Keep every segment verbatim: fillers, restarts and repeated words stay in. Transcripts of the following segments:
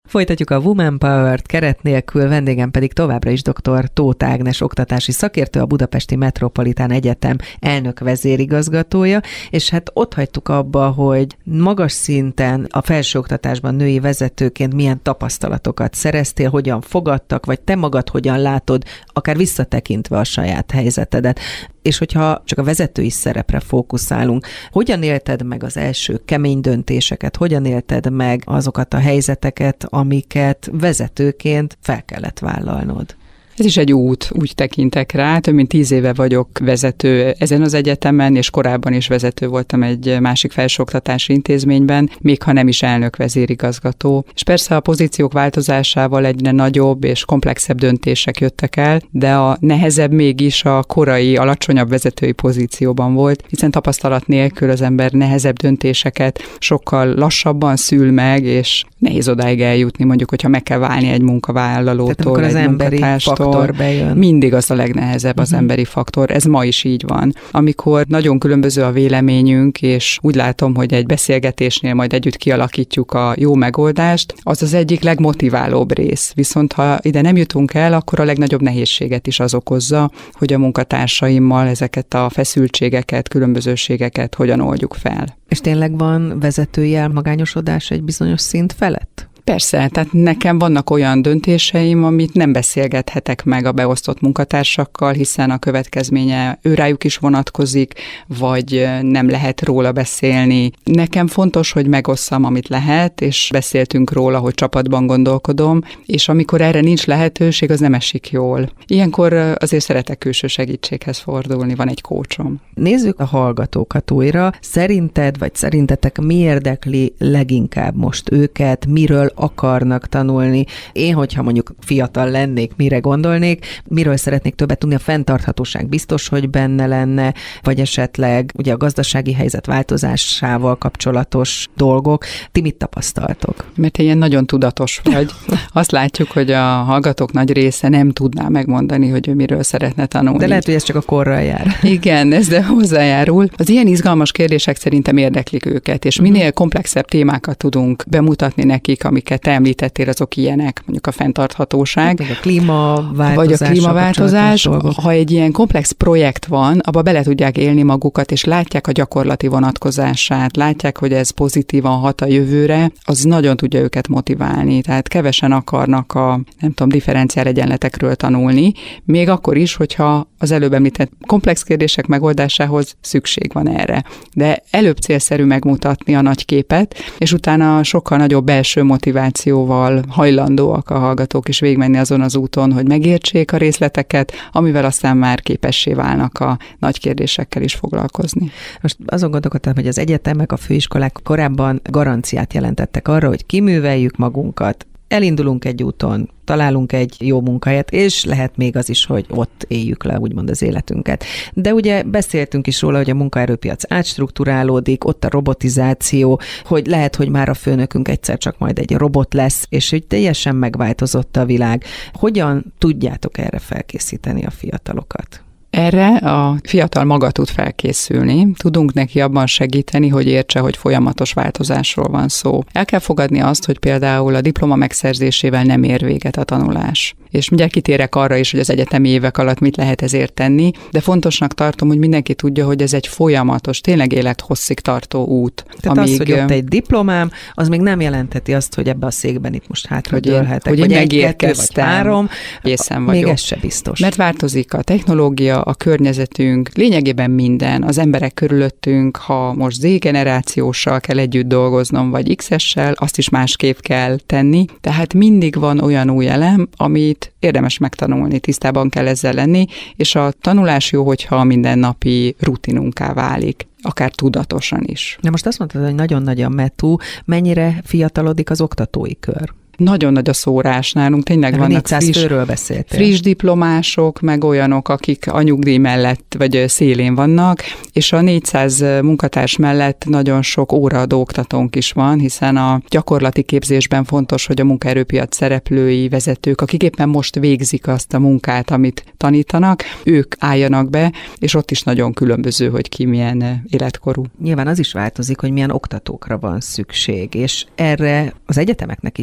Folytatjuk a Woman Power-t keret nélkül, vendégem pedig továbbra is dr. Tóth Ágnes oktatási szakértő, a Budapesti Metropolitán Egyetem elnök vezérigazgatója, és hát ott hagytuk abba, hogy magas szinten a felsőoktatásban női vezetőként milyen tapasztalatokat szereztél, hogyan fogadtak, vagy te magad hogyan látod, akár visszatekintve a saját helyzetedet. És hogyha csak a vezetői szerepre fókuszálunk, hogyan élted meg az első kemény döntéseket, hogyan élted meg azokat a helyzeteket, amiket vezetőként fel kellett vállalnod? Ez is egy út, úgy tekintek rá. Több mint tíz éve vagyok vezető ezen az egyetemen, és korábban is vezető voltam egy másik felsőoktatási intézményben, még ha nem is elnök vezérigazgató. És persze a pozíciók változásával egyre nagyobb és komplexebb döntések jöttek el, de a nehezebb mégis a korai, alacsonyabb vezetői pozícióban volt, hiszen tapasztalat nélkül az ember nehezebb döntéseket sokkal lassabban szül meg, és nehéz odáig eljutni, mondjuk, hogyha meg kell válni egy munkavállalótól, egy munkatárstól. Mindig az a legnehezebb az uh-huh. emberi faktor. Ez ma is így van. Amikor nagyon különböző a véleményünk, és úgy látom, hogy egy beszélgetésnél majd együtt kialakítjuk a jó megoldást, az az egyik legmotiválóbb rész. Viszont ha ide nem jutunk el, akkor a legnagyobb nehézséget is az okozza, hogy a munkatársaimmal ezeket a feszültségeket, különbözőségeket hogyan oldjuk fel. És tényleg van vezetői elmagányosodás egy bizonyos szint felett? Persze, tehát nekem vannak olyan döntéseim, amit nem beszélgethetek meg a beosztott munkatársakkal, hiszen a következménye őrájuk is vonatkozik, vagy nem lehet róla beszélni. Nekem fontos, hogy megosszam, amit lehet, és beszéltünk róla, hogy csapatban gondolkodom, és amikor erre nincs lehetőség, az nem esik jól. Ilyenkor azért szeretek külső segítséghez fordulni, van egy coachom. Nézzük a hallgatókat újra. Szerinted, vagy szerintetek mi érdekli leginkább most őket, miről akarnak tanulni? Én, hogyha mondjuk fiatal lennék, mire gondolnék, miről szeretnék többet tudni? A fenntarthatóság biztos, hogy benne lenne, vagy esetleg ugye a gazdasági helyzet változásával kapcsolatos dolgok. Ti mit tapasztaltok? Mert te ilyen nagyon tudatos vagy. Azt látjuk, hogy a hallgatók nagy része nem tudná megmondani, hogy ő miről szeretne tanulni. De lehet, hogy ez csak a korral jár. Igen, ez de hozzájárul. Az ilyen izgalmas kérdések szerintem érdeklik őket, és minél komplexebb témákat tudunk bemutatni nekik, amiket te említettél, azok ilyenek, mondjuk a fenntarthatóság. A klímaváltozás. Vagy a klímaváltozás. Ha egy ilyen komplex projekt van, abba bele tudják élni magukat, és látják a gyakorlati vonatkozását, látják, hogy ez pozitívan hat a jövőre, az nagyon tudja őket motiválni. Tehát kevesen akarnak a, nem tudom, differenciál egyenletekről tanulni, még akkor is, hogyha az előbb említett komplex kérdések megoldásához szükség van erre. De előbb célszerű megmutatni a nagy képet, és utána sokkal nagyobb belső motivációval hajlandóak a hallgatók is végigmenni azon az úton, hogy megértsék a részleteket, amivel aztán már képessé válnak a nagy kérdésekkel is foglalkozni. Most azon gondolkodtam, hogy az egyetemek, a főiskolák korábban garanciát jelentettek arra, hogy kiműveljük magunkat, elindulunk egy úton, találunk egy jó munkahelyet, és lehet még az is, hogy ott éljük le úgymond az életünket. De ugye beszéltünk is róla, hogy a munkaerőpiac átstrukturálódik, ott a robotizáció, hogy lehet, hogy már a főnökünk egyszer csak majd egy robot lesz, és hogy teljesen megváltozott a világ. Hogyan tudjátok erre felkészíteni a fiatalokat? Erre a fiatal maga tud felkészülni, tudunk neki abban segíteni, hogy értse, hogy folyamatos változásról van szó. El kell fogadni azt, hogy például a diploma megszerzésével nem ér véget a tanulás. És mindjárt kitérek arra is, hogy az egyetemi évek alatt mit lehet ezért tenni, de fontosnak tartom, hogy mindenki tudja, hogy ez egy folyamatos, tényleg élethosszig tartó út. Tehát amíg... az, hogy ott egy diplomám, az még nem jelenteti azt, hogy ebbe a székben itt most hátra dőlhetek, hogy vagy egy, kettő, vagy három, észen vagyok. Még ez se biztos. Mert változik a technológia, a környezetünk, lényegében minden, az emberek körülöttünk, ha most Z-generációssal kell együtt dolgoznom, vagy X-essel, azt is másképp kell tenni. Tehát mindig van olyan új elem, amit érdemes megtanulni, tisztában kell ezzel lenni, és a tanulás jó, hogyha a mindennapi rutinunká válik, akár tudatosan is. Na most azt mondtad, hogy nagyon nagy a metú, mennyire fiatalodik az oktatói kör? Nagyon nagy a szórás nálunk, tényleg Erről vannak friss, friss diplomások, meg olyanok, akik a nyugdíj mellett vagy szélén vannak, és a négyszáz munkatárs mellett nagyon sok óraadó oktatónk is van, hiszen a gyakorlati képzésben fontos, hogy a munkaerőpiac szereplői, vezetők, akik éppen most végzik azt a munkát, amit tanítanak, ők álljanak be, és ott is nagyon különböző, hogy ki milyen életkorú. Nyilván az is változik, hogy milyen oktatókra van szükség, és erre az egyetemeknek is reagál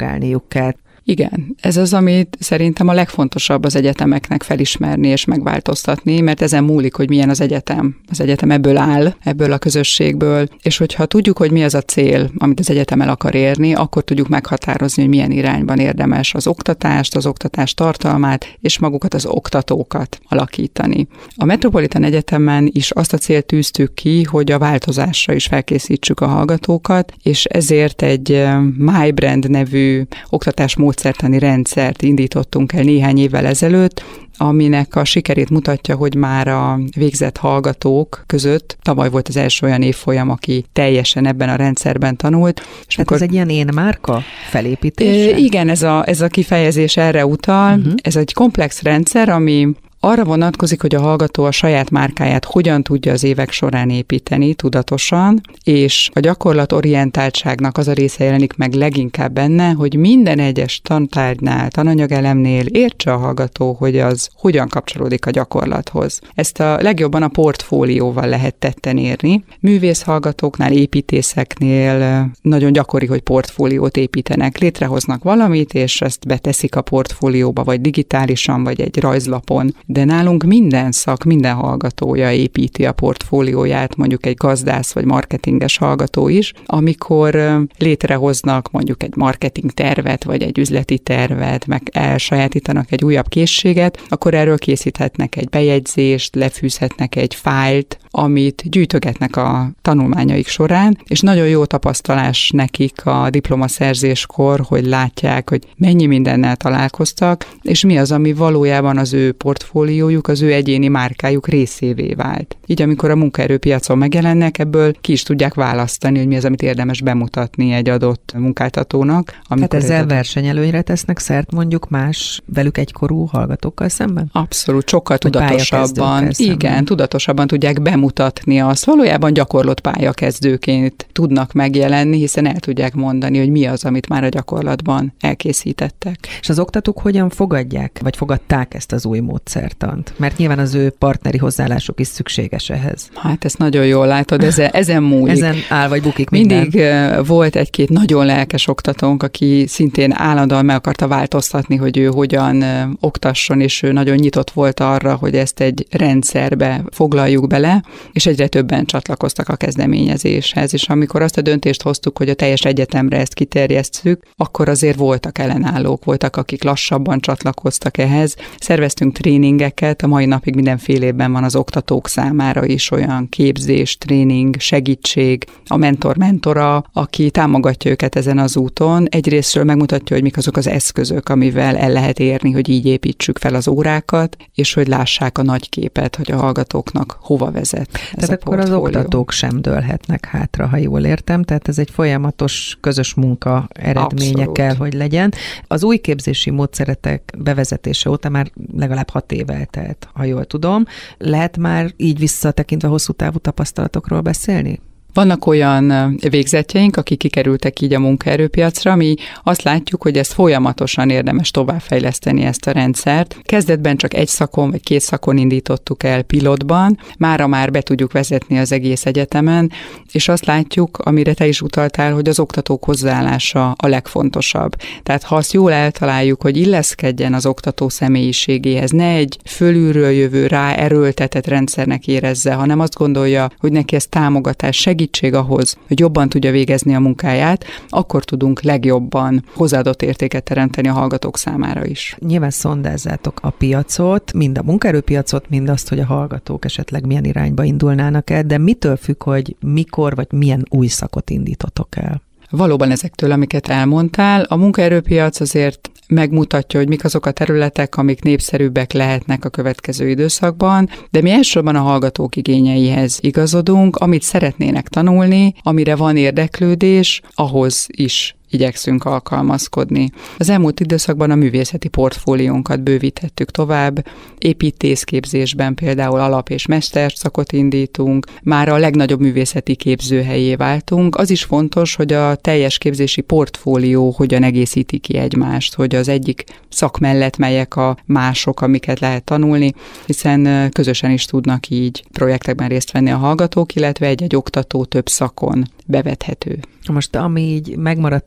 integrálniuk kell. Igen, ez az, amit szerintem a legfontosabb az egyetemeknek felismerni és megváltoztatni, mert ezen múlik, hogy milyen az egyetem. Az egyetem ebből áll, ebből a közösségből, és hogyha tudjuk, hogy mi az a cél, amit az egyetem el akar érni, akkor tudjuk meghatározni, hogy milyen irányban érdemes az oktatást, az oktatás tartalmát, és magukat az oktatókat alakítani. A Metropolitan Egyetemen is azt a célt tűztük ki, hogy a változásra is felkészítsük a hallgatókat, és ezért egy MyBrand nevű oktatásmódszert módszertani rendszert indítottunk el néhány évvel ezelőtt, aminek a sikerét mutatja, hogy már a végzett hallgatók között tavaly volt az első olyan évfolyam, aki teljesen ebben a rendszerben tanult. És hát ez egy ilyen én márka felépítése? Igen, ez a, ez a kifejezés erre utal. Uh-huh. Ez egy komplex rendszer, ami arra vonatkozik, hogy a hallgató a saját márkáját hogyan tudja az évek során építeni tudatosan, és a gyakorlatorientáltságnak az a része jelenik meg leginkább benne, hogy minden egyes tantárgynál, tananyagelemnél értse a hallgató, hogy az hogyan kapcsolódik a gyakorlathoz. Ezt a legjobban a portfólióval lehet tetten érni. Művészhallgatóknál, építészeknél nagyon gyakori, hogy portfóliót építenek, létrehoznak valamit, és ezt beteszik a portfólióba, vagy digitálisan, vagy egy rajzlapon. De nálunk minden szak, minden hallgatója építi a portfólióját, mondjuk egy gazdász vagy marketinges hallgató is, amikor létrehoznak mondjuk egy marketing tervet, vagy egy üzleti tervet, meg elsajátítanak egy újabb készséget, akkor erről készíthetnek egy bejegyzést, lefűzhetnek egy fájlt, amit gyűjtögetnek a tanulmányaik során, és nagyon jó tapasztalás nekik a diplomaszerzéskor, hogy látják, hogy mennyi mindennel találkoztak, és mi az, ami valójában az ő portfóliójuk, az ő egyéni márkájuk részévé vált. Így amikor a munkaerőpiacon megjelennek, ebből ki is tudják választani, hogy mi az, amit érdemes bemutatni egy adott munkáltatónak. Tehát ezzel adott... versenyelőnyre tesznek szert mondjuk más velük egykorú hallgatókkal szemben? Abszolút, sokkal tudatosabban. Igen, tudatosabban tudják bemutatni azt. Valójában gyakorlott pályakezdőként tudnak megjelenni, hiszen el tudják mondani, hogy mi az, amit már a gyakorlatban elkészítettek. És az oktatók hogyan fogadják, vagy fogadták ezt az új módszertant? Mert nyilván az ő partneri hozzáállásuk is szükséges ehhez. Hát ezt nagyon jól látod, ezen, ezen múlik. Ezen áll vagy bukik minden. Mindig volt egy-két nagyon lelkes oktatónk, aki szintén állandóan meg akarta változtatni, hogy ő hogyan oktasson, és ő nagyon nyitott volt arra, hogy ezt egy rendszerbe foglaljuk bele, és egyre többen csatlakoztak a kezdeményezéshez, és amikor azt a döntést hoztuk, hogy a teljes egyetemre ezt kiterjesztjük, akkor azért voltak ellenállók, voltak, akik lassabban csatlakoztak ehhez. Szerveztünk tréningeket, a mai napig mindenféle évben van az oktatók számára is olyan képzés, tréning, segítség, a mentor-mentora, aki támogatja őket ezen az úton. Egyrésztről megmutatja, hogy mik azok az eszközök, amivel el lehet érni, hogy így építsük fel az órákat, és hogy lássák a nagy képet, hogy a hallgatóknak hova vezet. Tehát akkor az oktatók sem dőlhetnek hátra, ha jól értem, tehát ez egy folyamatos közös munka eredménye Abszolút. Kell, hogy legyen. Az új képzési módszeretek bevezetése óta már legalább hat év eltelt, ha jól tudom. Lehet már így visszatekintve hosszú távú tapasztalatokról beszélni? Vannak olyan végzettjeink, akik kikerültek így a munkaerőpiacra, mi azt látjuk, hogy ezt folyamatosan érdemes továbbfejleszteni ezt a rendszert. Kezdetben csak egy szakon vagy két szakon indítottuk el pilotban, mára már be tudjuk vezetni az egész egyetemen, és azt látjuk, amire te is utaltál, hogy az oktatók hozzáállása a legfontosabb. Tehát ha azt jól eltaláljuk, hogy illeszkedjen az oktató személyiségéhez, ne egy fölülről jövő rá erőltetett rendszernek érezze, hanem azt gondolja, hogy neki ez támogatás, segítség ahhoz, hogy jobban tudja végezni a munkáját, akkor tudunk legjobban hozzáadott értéket teremteni a hallgatók számára is. Nyilván szondázzátok a piacot, mind a munkaerőpiacot, mind azt, hogy a hallgatók esetleg milyen irányba indulnának el, de mitől függ, hogy mikor vagy milyen új szakot indítotok el? Valóban ezektől, amiket elmondtál, a munkaerőpiac azért megmutatja, hogy mik azok a területek, amik népszerűbbek lehetnek a következő időszakban, de mi elsősorban a hallgatók igényeihez igazodunk, amit szeretnének tanulni, amire van érdeklődés, ahhoz is igyekszünk alkalmazkodni. Az elmúlt időszakban a művészeti portfóliónkat bővítettük tovább, építészképzésben például alap- és mesterszakot indítunk, már a legnagyobb művészeti képzőhelyé váltunk. Az is fontos, hogy a teljes képzési portfólió hogyan egészíti ki egymást, hogy az egyik szak mellett melyek a mások, amiket lehet tanulni, hiszen közösen is tudnak így projektekben részt venni a hallgatók, illetve egy-egy oktató több szakon bevethető. Most ami így megmaradt egy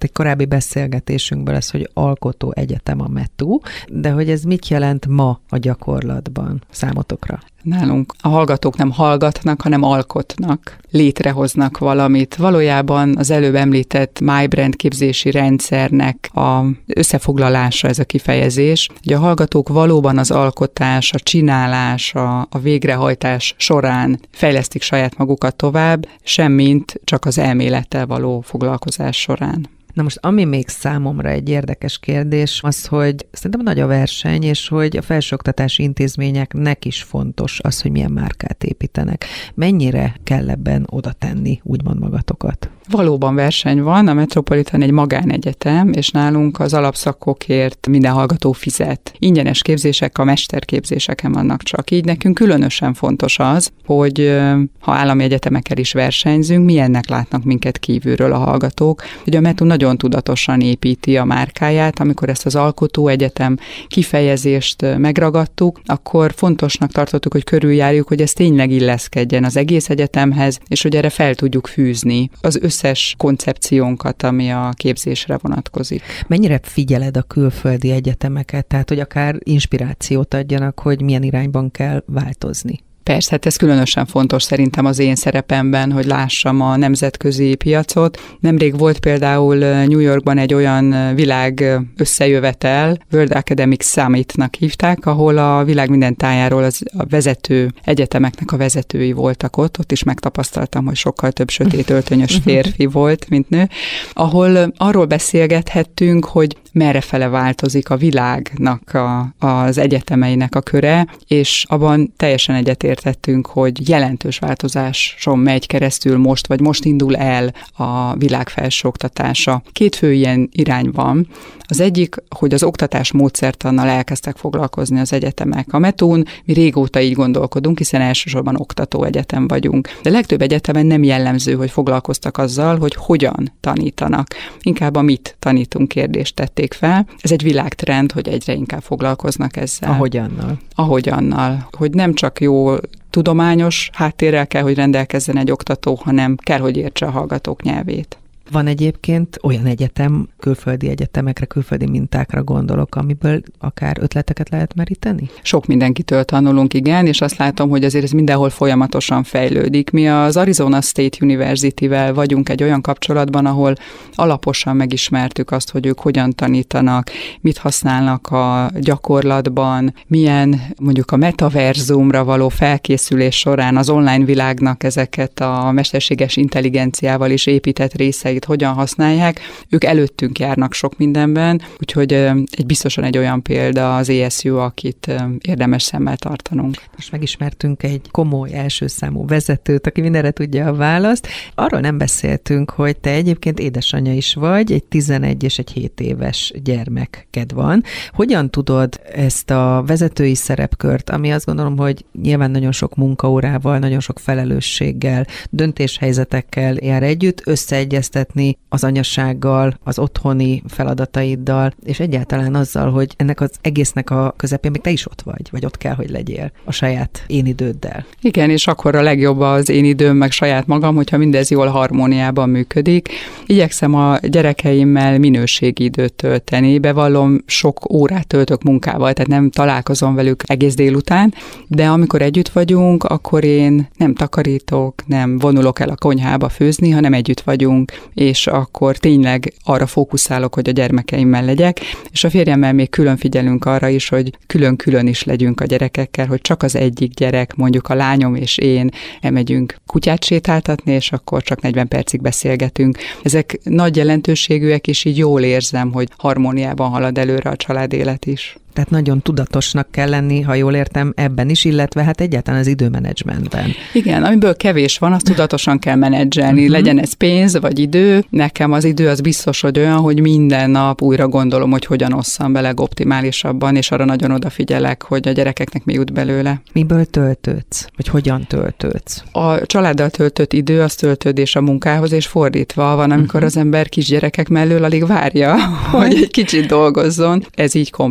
egy korábbi beszélgetésünkből ez, hogy alkotó egyetem a METU, de hogy ez mit jelent ma a gyakorlatban számotokra? Nálunk a hallgatók nem hallgatnak, hanem alkotnak, létrehoznak valamit. Valójában az előbb említett MyBrand képzési rendszernek a összefoglalása ez a kifejezés, hogy a hallgatók valóban az alkotás, a csinálás, a, a végrehajtás során fejlesztik saját magukat tovább, semmint csak az elmélettel való foglalkozás során. Na most, ami még számomra egy érdekes kérdés, az, hogy szerintem nagy a verseny, és hogy a felsőoktatási intézményeknek is fontos az, hogy milyen márkát építenek. Mennyire kell ebben oda tenni, úgymond magatokat? Valóban verseny van, a Metropolitan egy magánegyetem, és nálunk az alapszakokért minden hallgató fizet. Ingyenes képzések a mesterképzéseken vannak csak. Így nekünk különösen fontos az, hogy ha állami egyetemekkel is versenyzünk, milyennek látnak minket kívülről a hallgatók, hogy a METU nagyon tudatosan építi a márkáját. Amikor ezt az alkotó egyetem kifejezést megragadtuk, akkor fontosnak tartottuk, hogy körüljárjuk, hogy ez tényleg illeszkedjen az egész egyetemhez, és hogy erre fel tudjuk fűzni az összes koncepciónkat, ami a képzésre vonatkozik. Mennyire figyeled a külföldi egyetemeket, tehát hogy akár inspirációt adjanak, hogy milyen irányban kell változni? Persze, hát ez különösen fontos szerintem az én szerepemben, hogy lássam a nemzetközi piacot. Nemrég volt például New Yorkban egy olyan világ összejövetel, World Academic Summit-nak hívták, ahol a világ minden tájáról az a vezető egyetemeknek a vezetői voltak ott. Ott is megtapasztaltam, hogy sokkal több sötét öltönyös férfi volt, mint nő, ahol arról beszélgethettünk, hogy merrefele változik a világnak a, az egyetemeinek a köre, és abban teljesen egyetértettünk, hogy jelentős változáson megy keresztül most, vagy most indul el a világ felsőoktatása. Két fő ilyen irány van. Az egyik, hogy az oktatás módszertannal elkezdtek foglalkozni az egyetemek. A METUn mi régóta így gondolkodunk, hiszen elsősorban oktató egyetem vagyunk. De legtöbb egyetemen nem jellemző, hogy foglalkoztak azzal, hogy hogyan tanítanak. Inkább a mit tanítunk kérdést tették fel. Ez egy világtrend, hogy egyre inkább foglalkoznak ezzel. A hogyannal. A hogyannal. Hogy nem csak jó tudományos háttérrel kell, hogy rendelkezzen egy oktató, hanem kell, hogy értse a hallgatók nyelvét. Van egyébként olyan egyetem, külföldi egyetemekre, külföldi mintákra gondolok, amiből akár ötleteket lehet meríteni? Sok mindenkitől tanulunk, igen, és azt látom, hogy azért ez mindenhol folyamatosan fejlődik. Mi az Arizona State University-vel vagyunk egy olyan kapcsolatban, ahol alaposan megismertük azt, hogy ők hogyan tanítanak, mit használnak a gyakorlatban, milyen mondjuk a metaverzumra való felkészülés során az online világnak ezeket a mesterséges intelligenciával is épített részeit hogyan használják. Ők előttünk járnak sok mindenben, úgyhogy egy biztosan egy olyan példa az é es u, akit érdemes szemmel tartanunk. Most megismertünk egy komoly első számú vezetőt, aki mindenre tudja a választ. Arról nem beszéltünk, hogy te egyébként édesanyja is vagy, egy tizenegy és egy hét éves gyermeked van. Hogyan tudod ezt a vezetői szerepkört, ami azt gondolom, hogy nyilván nagyon sok munkaórával, nagyon sok felelősséggel, döntéshelyzetekkel jár együtt, összeegyeztetni az anyasággal, az otthoni feladataiddal, és egyáltalán azzal, hogy ennek az egésznek a közepén még te is ott vagy, vagy ott kell, hogy legyél a saját én időddel. Igen, és akkor a legjobb az én időm, meg saját magam, hogyha mindez jól harmóniában működik. Igyekszem a gyerekeimmel minőségi időt tölteni, bevallom, sok órát töltök munkával, tehát nem találkozom velük egész délután, de amikor együtt vagyunk, akkor én nem takarítok, nem vonulok el a konyhába főzni, hanem együtt vagyunk, és akkor tényleg arra fókuszálok, hogy a gyermekeimmel legyek, és a férjemmel még külön figyelünk arra is, hogy külön-külön is legyünk a gyerekekkel, hogy csak az egyik gyerek, mondjuk a lányom és én elmegyünk kutyát sétáltatni, és akkor csak negyven percig beszélgetünk. Ezek nagy jelentőségűek, és így jól érzem, hogy harmóniában halad előre a családélet is. Tehát nagyon tudatosnak kell lenni, ha jól értem, ebben is, illetve hát egyáltalán az időmenedzsmentben. Igen, amiből kevés van, azt tudatosan kell menedzselni, uh-huh. Legyen ez pénz vagy idő. Nekem az idő az biztos, hogy olyan, hogy minden nap újra gondolom, hogy hogyan osszam be legoptimálisabban, és arra nagyon odafigyelek, hogy a gyerekeknek mi jut belőle. Miből töltődsz? Vagy hogyan töltődsz? A családdal töltött idő, az töltődés a munkához, és fordítva van, amikor uh-huh. az ember kisgyerekek mellől alig várja, hogy egy kicsit dolgozzon. Ez így komplex, de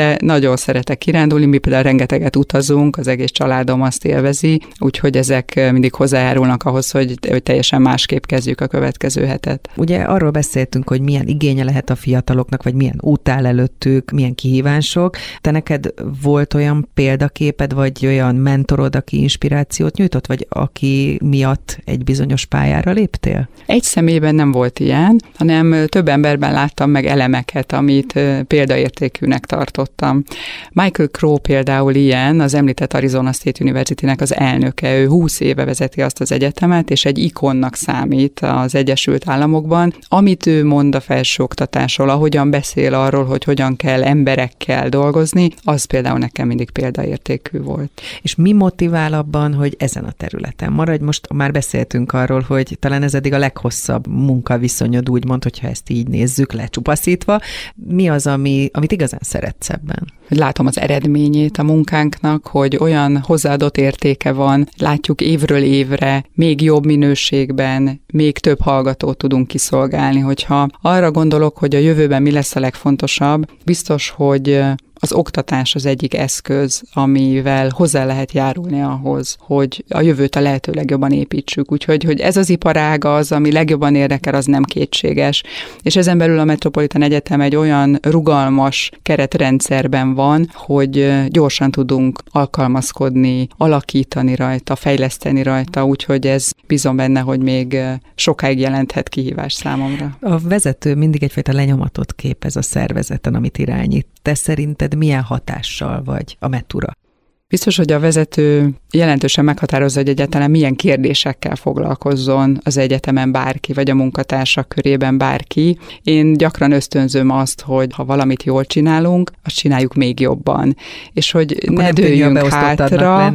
de nagyon szeretek kirándulni, mi például rengeteget utazunk, az egész családom azt élvezi, úgyhogy ezek mindig hozzájárulnak ahhoz, hogy, hogy teljesen másképp kezdjük a következő hetet. Ugye arról beszéltünk, hogy milyen igénye lehet a fiataloknak, vagy milyen út áll előttük, milyen kihívások. Te neked volt olyan példaképed, vagy olyan mentorod, aki inspirációt nyújtott, vagy aki miatt egy bizonyos pályára léptél? Egy személyben nem volt ilyen, hanem több emberben láttam meg elemeket, amit példaértékűnek tartottam. Michael Crow például ilyen, az említett Arizona State University-nek az elnöke, ő húsz éve vezeti azt az egyetemet, és egy ikonnak számít az Egyesült Államokban. Amit ő mond a felsőoktatásról, ahogyan beszél arról, hogy hogyan kell emberekkel dolgozni, az például nekem mindig példaértékű volt. És mi motivál abban, hogy ezen a területen maradj? Most már beszéltünk arról, hogy talán ez eddig a leghosszabb munkaviszonyod, úgymond, hogyha ezt így nézzük, lecsupaszítva. Mi az, ami, amit igazán szeretsz ebben? Látom az eredményét a munkánknak, hogy olyan hozzáadott értéke van, látjuk évről évre, még jobb minőségben, még több hallgatót tudunk kiszolgálni. Hogyha arra gondolok, hogy a jövőben mi lesz a legfontosabb, biztos, hogy az oktatás az egyik eszköz, amivel hozzá lehet járulni ahhoz, hogy a jövőt a lehető legjobban építsük. Úgyhogy hogy ez az iparág az, ami legjobban érdekel, az nem kétséges. És ezen belül a Metropolitan Egyetem egy olyan rugalmas keretrendszerben van, hogy gyorsan tudunk alkalmazkodni, alakítani rajta, fejleszteni rajta, úgyhogy ez bízom benne, hogy még sokáig jelenthet kihívás számomra. A vezető mindig egyfajta lenyomatot képez a szervezeten, amit irányít. Te szerinted milyen hatással vagy a Metura? Biztos, hogy a vezető jelentősen meghatározza, hogy egyáltalán milyen kérdésekkel foglalkozzon az egyetemen bárki, vagy a munkatársak körében bárki. Én gyakran ösztönzöm azt, hogy ha valamit jól csinálunk, azt csináljuk még jobban. És hogy akkor ne dőljünk hátra.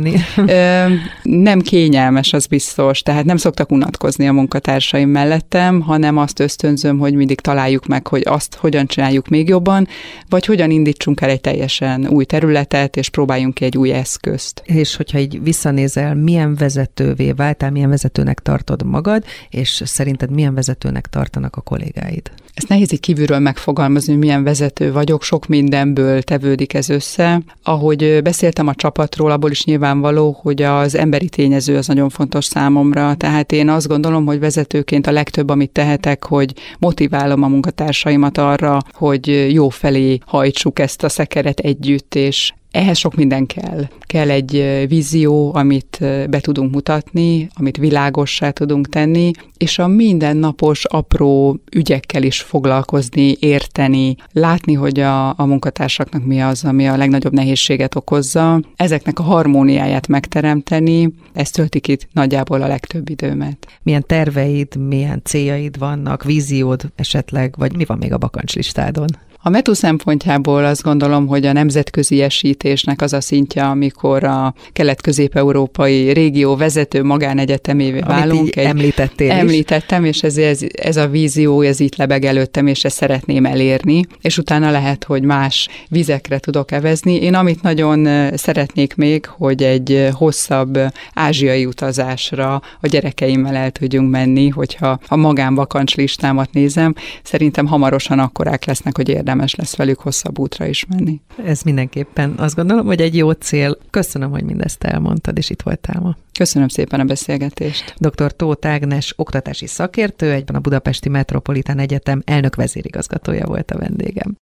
Nem kényelmes, az biztos. Tehát nem szoktak unatkozni a munkatársaim mellettem, hanem azt ösztönzöm, hogy mindig találjuk meg, hogy azt hogyan csináljuk még jobban, vagy hogyan indítsunk el egy teljesen új területet, és próbáljunk ki egy új eszközt. És hogyha így visszanézel, milyen vezetővé váltál, milyen vezetőnek tartod magad, és szerinted milyen vezetőnek tartanak a kollégáid? Ezt nehéz így kívülről megfogalmazni, hogy milyen vezető vagyok, sok mindenből tevődik ez össze. Ahogy beszéltem a csapatról, abból is nyilvánvaló, hogy az emberi tényező az nagyon fontos számomra, tehát én azt gondolom, hogy vezetőként a legtöbb, amit tehetek, hogy motiválom a munkatársaimat arra, hogy jó felé hajtsuk ezt a szekeret együtt, és ehhez sok minden kell. Kell egy vízió, amit be tudunk mutatni, amit világossá tudunk tenni, és a mindennapos apró ügyekkel is foglalkozni, érteni, látni, hogy a, a munkatársaknak mi az, ami a legnagyobb nehézséget okozza. Ezeknek a harmóniáját megteremteni, ez töltik itt nagyjából a legtöbb időmet. Milyen terveid, milyen céljaid vannak, víziód esetleg, vagy mi van még a bakancslistádon? A METU szempontjából azt gondolom, hogy a nemzetközi esítésnek az a szintje, amikor a kelet-közép-európai régió vezető magánegyetemévé válunk. Egy, említettél Említettem, és ez, ez, ez a vízió, ez itt lebeg előttem, és ezt szeretném elérni, és utána lehet, hogy más vizekre tudok evezni. Én amit nagyon szeretnék még, hogy egy hosszabb ázsiai utazásra a gyerekeimmel el tudjunk menni, hogyha a magánvakancslistámat nézem, szerintem hamarosan akkorák lesznek, hogy érdemes érdemes lesz velük hosszabb útra is menni. Ez mindenképpen azt gondolom, hogy egy jó cél. Köszönöm, hogy mindezt elmondtad, és itt voltál ma. Köszönöm szépen a beszélgetést. doktor Tóth Ágnes, oktatási szakértő, egyben a Budapesti Metropolitan Egyetem elnök vezérigazgatója volt a vendégem.